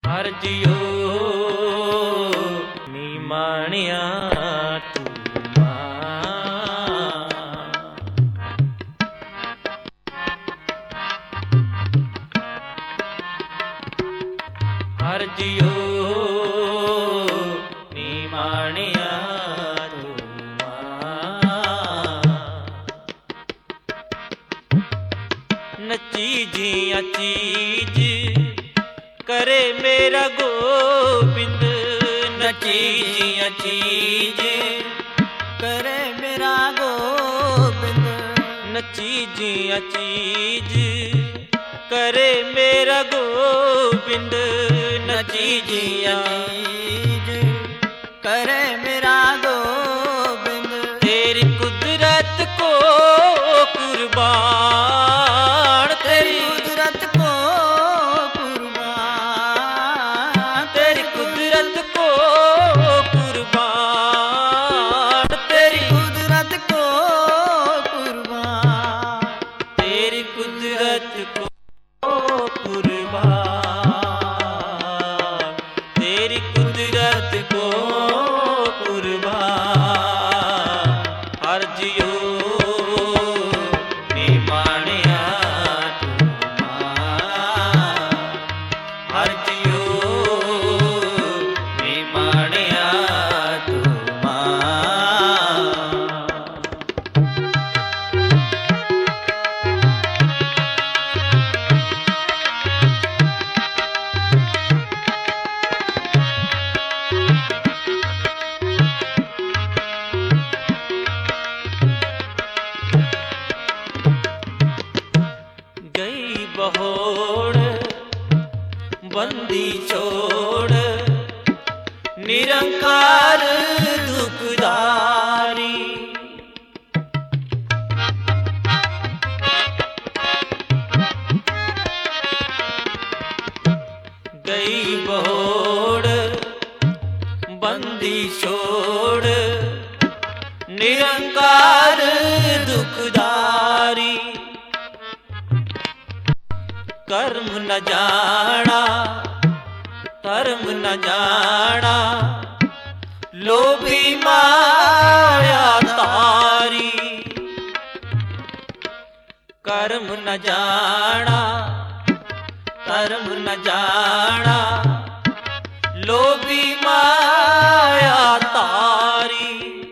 हर जियो नी माणिया तू हर जियो नी माणिया तू नची जिया चीज करे मेरा गोविंद नची जिया चीज करे मेरा गोविंद नची जिया चीज करे मेरा गोविंद नची जिया चीज करे मेरा गोविंद तेरी कुदरत को कुर्बान तेरी कुदरत को कुर्बान तेरी कुदरत को कुर्बान तेरी कुदरत को कुर्बान तेरी कुदरत को कुर्बान तेरी कुदरत को कुर्बान हर जियो नी माणिया तू हर जियो नी माणिया तू गई बहोड़ बंदी छोड़ निरंकार दुखदारी गई बहोड़ बंदी छोड़ निरंकार दुखदारी कर्म न जाना धर्म न जाना लोभी माया तारी कर्म न जाना धर्म न जाना लोभी माया तारी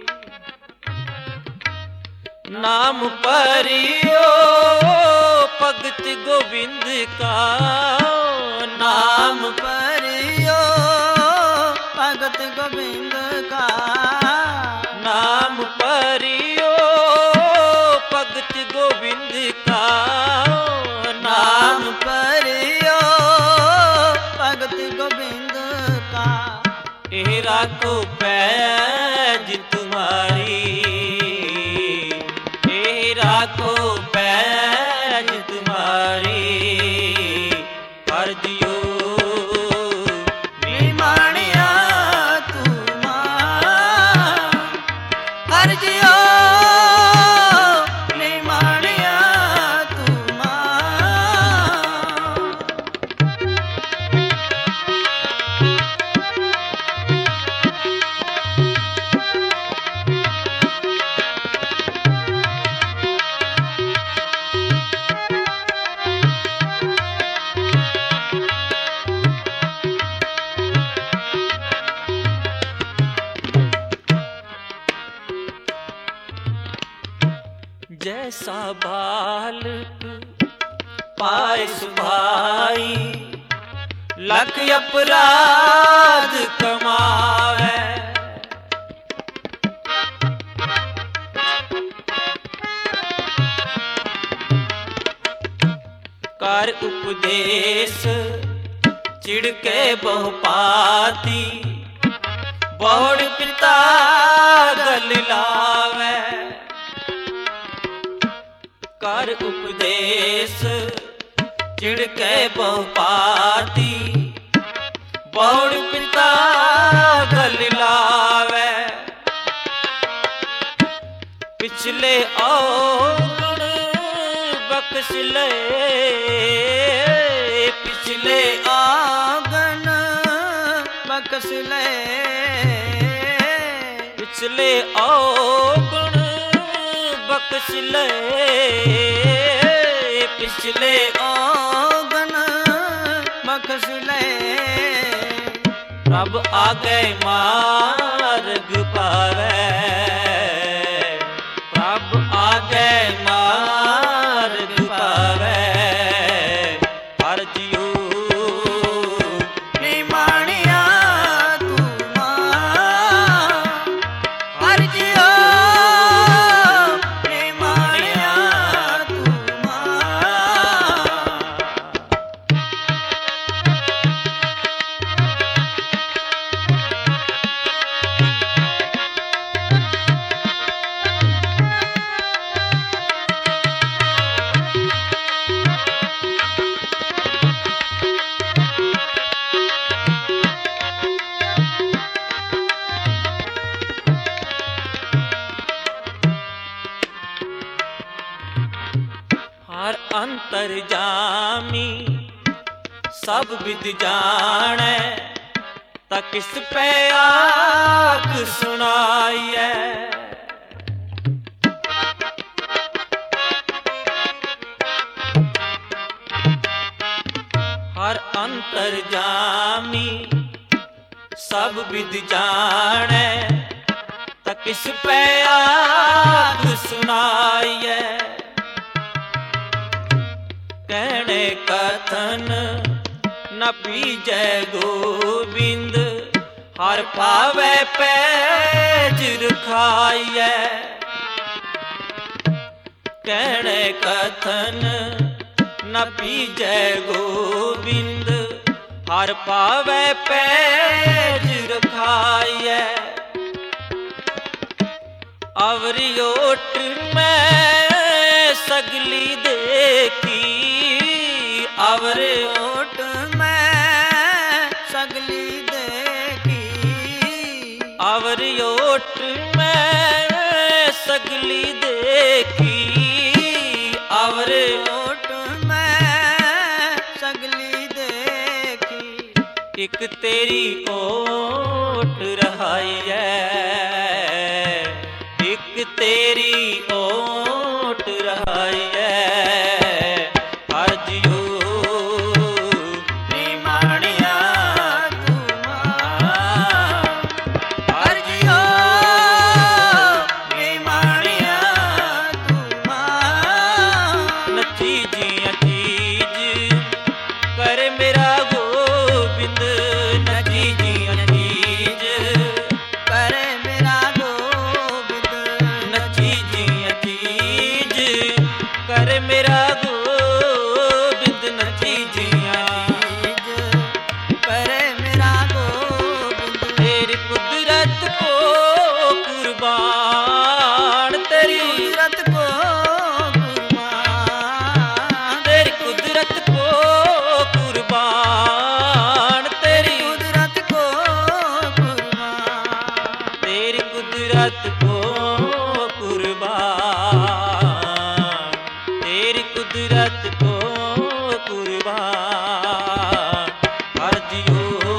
नाम परियो भगत गोविंद का नाम परियो भगत गोविंद का नाम परियो भगत गोविंद का नाम परियो भगत गोविंद का एरा को पैज तुम्हारी एरा को पैज तुम्हारी हर जियो नी माणिया तू हर जियो नी माणिया तू जैसा बालक पाए सुभाई लख अपराध कमावे कर उपदेश चिड़के बहुपाती बहुड़ पिता गल लावे कर उपदेश चिड़के बहुपाती बहुड़ पिता गल लावे पिछले औगुण बख्श ले पिछले आंगन ਬਖਸ਼ ਲੈ ਪਿਛਲੇ ਔਗਣ ਬਖਸ਼ ਲੈ ਪਿਛਲੇ ਔਗਣ ਬਖਸ਼ ਲੈ ਪ੍ਰਭ ਆਗੇ ਮਾਰਗ ਪਾਵੈ ਪ੍ਰਭ ਆਗੇ ਮਾਰਗ ਪਾਵੈ ਹਰ ਜਿਉ ਨਿਮਾਣਿਆ ਤੂੰ ਮਾਂ ਹਰ ਜਿਉ ਨਿਮਾਣਿਆ ਤੂੰ ਮਾਂ ਹਰ ਅੰਤਰ ਜਾਮੀ ਸਭ ਵਿਦ ਜਾਣੈ ਤਾ ਕਿਸ ਪੈ ਆਖ ਸੁਣਾਈਐ ਹਰ ਅੰਤਰ ਜਾਮੀ ਸਭ ਵਿਦ ਜਾਣੈ ਤਾ ਕਿਸ ਪੈ ਆਖ ਸੁਣਾਈਐ ਕਹਿਣੇ ਕਥਨ ਨ ਪੀਜੈ ਗੋਬਿੰਦ ਹਰ ਪਾਵੈ ਪੈਜ ਰਖਾਈਐ ਕਹਿਣੇ ਕਥਨ ਨ ਪੀਜੈ ਗੋਬਿੰਦ ਹਰ ਪਾਵੈ ਪੈਜ ਰਖਾਈਐ ਅਵਰਿ ਓਟ ਮੈਂ ਸਗਲੀ ਦੇਖੀ ਅਵਰ ਓਟ ਮੈਂ ਸਗਲੀ ਦੇਖੀ ਅਵਰ ਓਟ ਮੈਂ ਸਗਲੀ ਦੇਖੀ ਅਵਰ ਓਟ ਮੈਂ ਸਗਲੀ ਦੇਖੀ ਇੱਕ ਤੇਰੀ ਓਟ ਰਹਾਈਐ ਇੱਕ ਤੇਰੀ ਓਟ ਰਹਾਈਐ ਹਰ ਜਿਉ ਨਿਮਾਣਿਆ ਤੂੰ ਮਾਂ ਹਰ ਜਿਉ ਨਿਮਾਣਿਆ ਤੂੰ ਮਾਂ ਨੱਚੀ ਜੀਆਂ ਚੀਜ਼ ਕਰ ਮੇਰਾ ਗੋਬਿੰਦ ਨੱਚੀ ਜੀਆਂ ਚੀਜ਼ ਕਰ ਮੇਰਾ ਗੋਬਿੰਦ ਨੱਚੀ ਜੀਆਂ ਚੀਜ਼ ਕਰ ਮੇਰਾ ਗੋਬਿੰਦ ਨੱਚੀ ਜੀਆਂ ਕਰ ਮੇਰਾ ਗੋਬਿੰਦ ਤੇਰੀ ਕੁਦਰਤ ਕੋ ਕੁਰਬਾਨ ਤੇਰੀ ਕੁਦਰਤ ਕੋ ਕੁਰਬਾਨ ਤੇਰੀ ਕੁਦਰਤ ਕੋ ਕੁਰਬਾਨ ਤੇਰੀ ਕੁਦਰਤ ਕੋ ਕੁਰਬਾਨ ਤੇਰੀ ਕੁਦਰਤ ਕੋ ਕੁਰਬਾਨ ਤੇਰੀ ਕੁਦਰਤ ਕੋ ਕੁਰਬਾਨ ਹਰ ਜਿਉ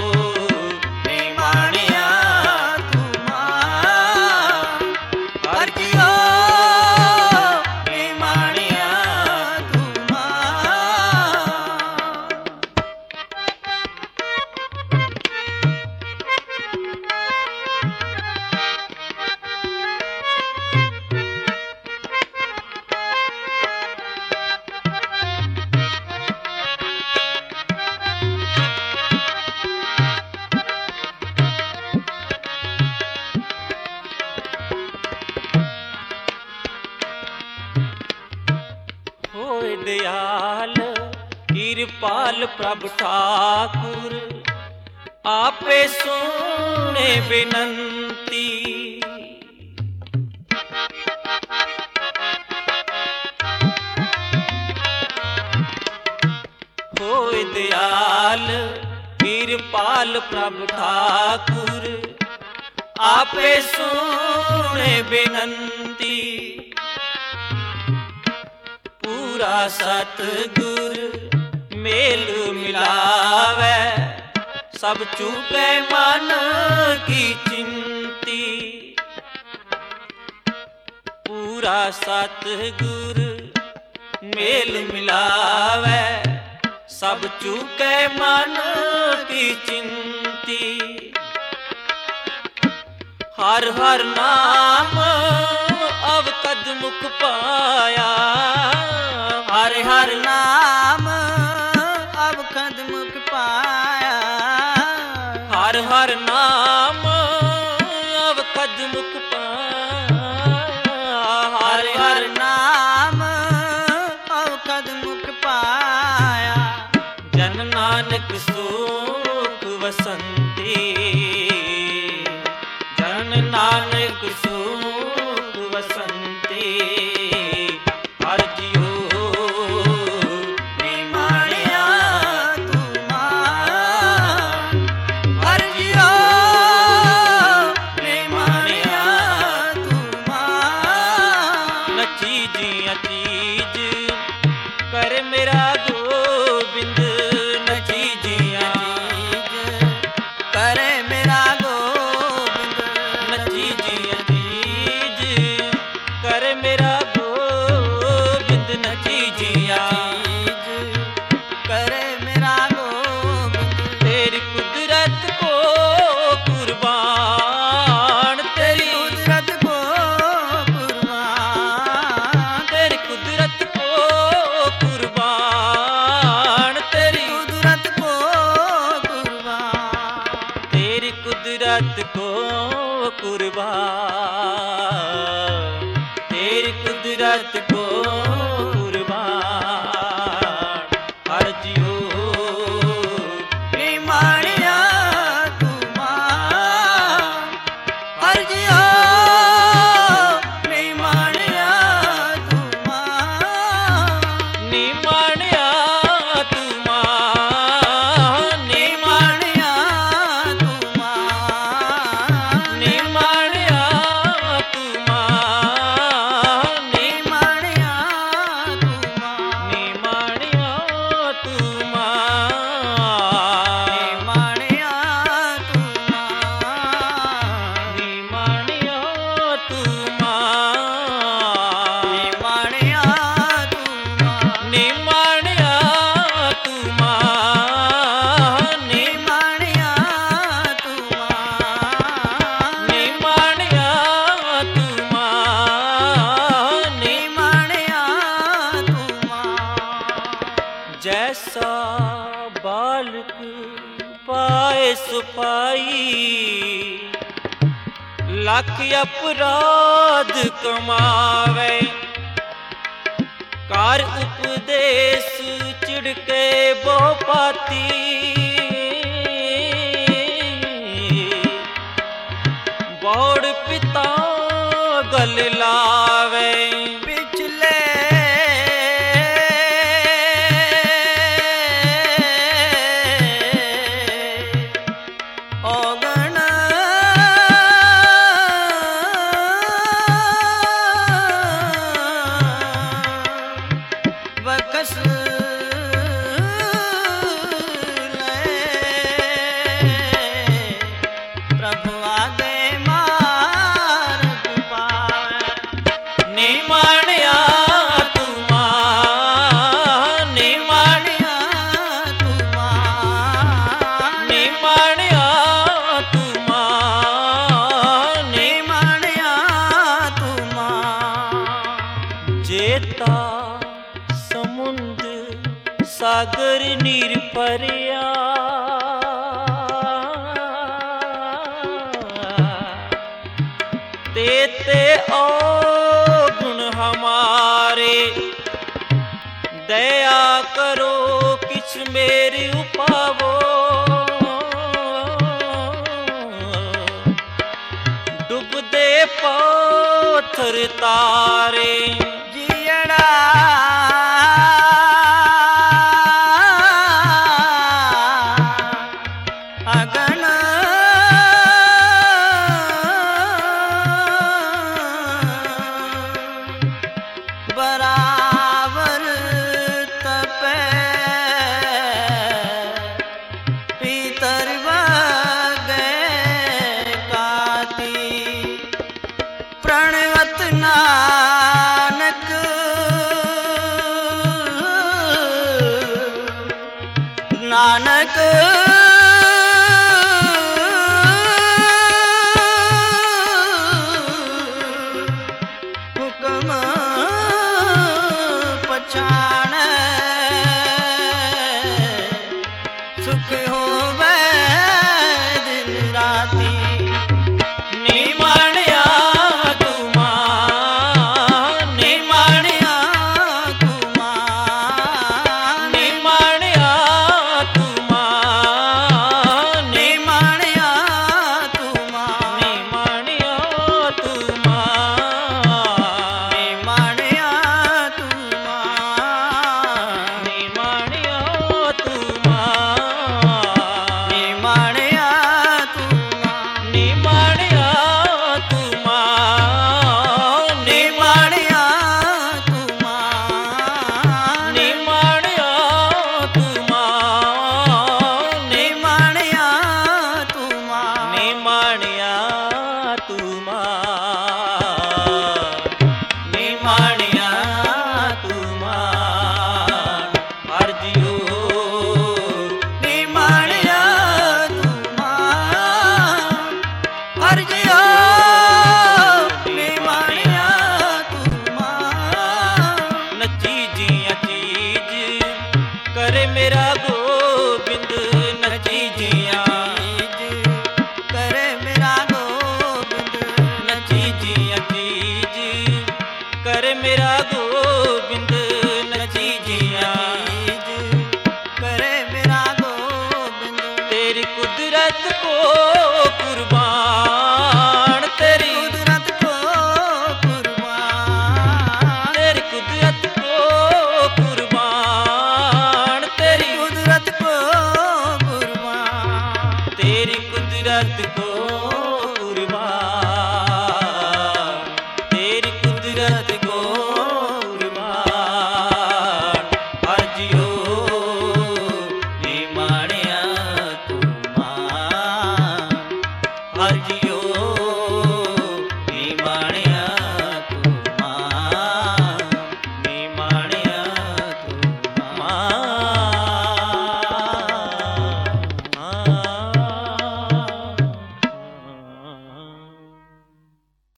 ਨਿਮਾਣਿਆ ਤੂੰ ਮਾਂ ਹਰ ਜਿਉ ਨਿਮਾਣਿਆ ਤੂੰ ਮਾਂ ਹੋਏ ਦਿਆਲ ਕਿਰਪਾਲ ਪ੍ਰਭ ਠਾਕੁਰ ਆਪੇ ਸੁਣੇ ਬੇਨੰਤੀ ਹੋਏ ਦਿਆਲ ਕਿਰਪਾਲ ਪ੍ਰਭ ਠਾਕੁਰ ਆਪੇ ਸੁਣੇ ਬੇਨੰਤੀ ਪੂਰਾ ਸਤਿਗੁਰ ਮੇਲ ਮਿਲਾਵੈ सब चूके मन की चिंती। पूरा सतगुर मेल मिलावे, सब चूके मन की चिंती। हर हर नाम अवकद मुख पाया, हर हर नाम अवकद मुख पाया। हर हर नाम अवकद मुख पाया। हर हर नाम अवकद मुख पाया। जन नानक सुख वसंती, जन नानक सुख वसंती। हर जियो निमाणिया तू मान, हर जियो निमाणिया तू मान। न चीजियां चीज कर मेरा गोबिंद, न चीजियां करे मेरा गोविंद। न चीजियां चीज कर मेरा गोबिंद, न चीजियां करे मेरा गोविंद। तेरी कुदरत को कुर्बान, तेरी तेरी कुदरत को कुर्बान, तेरी कुदरत को कुर्बान, तेरी कुदरत को कुर्बान। तेरी कुदरत को कुर्बान, तेरी कुदरत को कुर्बान। हर जियो निमाणिया तू मान, हर जियो निमाणिया तू मान। निमाणिया तू मान, निमाणिया तू मान, निमाणिया तू मान, निमाणिया तू मान। निमाणिया तू मान, निमाणिया तू मान, निमाणिया तू मान, निमाणिया तू मान। निमाणिया तू मान, निमाणिया तू मान, निमाणिया तू मान। निमाणिया तू मान। जैसा बालक पाए सुपाई, लख अपराध कमावे। कार उपदेश चिड़के बहु पाती, बौड़ पिता गल लावे। पिछले औगण बकस ले, प्रभु आगे मार्ग पाए। निमाणिया तू मान, निमाणिया तू मान, निमाणिया तू मान, निमाणिया तू मान। जेता समुंद सागर नीर परिया, तेते गुण हमारे। दया करो किछ मेरी उपावो, डुबदे पत्थर तारे। जियड़ा अगन बराबर तपे पीतर ਹੁਕਮ ਪਛਾਣੈ ਸੁਖ ਹੋਵੇ ਦਿਨ ਰਾਤੀ ਨੀ ਮਾਣਿਆ ਤੂੰ ਮਾਨ ਨੀ ਮਾਣਿਆ ਤੂੰ ਮਾਨ ਨੀ ਮਾਣਿਆ ਤੂੰ ਮਾਨ ਨੀ ਮਾਣਿਆ ਤੂੰ ਮਾਨ ਨੀ ਮਾਣਿਆ ਤੂੰ ਮਾਨ ਨੀ ਮਾਣਿਆ ਤੂੰ ਮਾਨ ਨੀ ਮਾਣਿਆ ਤੂੰ ਮਾਨ ਨੀ ਮਾਣਿਆ ਤੂੰ ਮਾਨ ਨੀ ਮਾਣਿਆ ਤੂੰ ਮਾਨ ਨੀ ਮਾਣਿਆ ਤੂੰ ਮਾਨ ਨੀ ਮਾਣਿਆ ਤੂੰ ਮਾਨ ਨੀ ਮਾਣਿਆ ਤੂੰ ਮਾਨ ਨੀ ਮਾਣਿਆ ਤੂੰ ਮਾਨ ਨੀ ਮਾਣਿਆ ਤੂੰ ਮਾਨ ਹਰ ਜਿਉ ਨੀ ਮਾਣਿਆ ਤੂੰ ਮਾਨ ਹਰ ਜਿਉ ਨੀ ਮਾਣਿਆ ਤੂੰ ਮਾਨ ਨੱਚੀ ਜੀਆਂ ਚੀਜ਼ ਕਰੇ ਮੇਰਾ ਗੋਬਿੰਦ ਨੱਚੀ ਜੀਆਂ ਕਰੇ ਮੇਰਾ ਗੋਬਿੰਦ ਨੱਚੀ ਜੀਆਂ ਚੀਜ਼ ਕਰੇ ਮੇਰਾ ਗੋਬਿੰਦ ਨੱਚੀ ਜੀਆਂ ਕਰੇ ਮੇਰਾ ਗੋਬਿੰਦ ਤੇਰੀ ਕੁਦਰਤ ਕੋ ਕੁਰਬਾਨ